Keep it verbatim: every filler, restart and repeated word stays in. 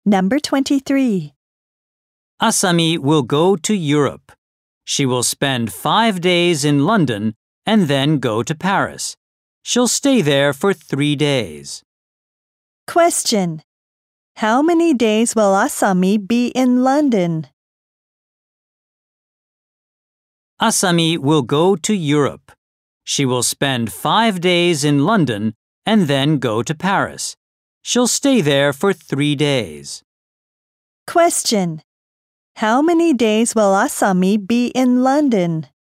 Number twenty-three. Asami will go to Europe. She will spend five days in London and then go to Paris. She'll stay there for three days. Question. How many days will Asami be in London? Asami will go to Europe. She will spend five days in London and then go to Paris. She'll stay there for three days. Question. How many days will Asami be in London?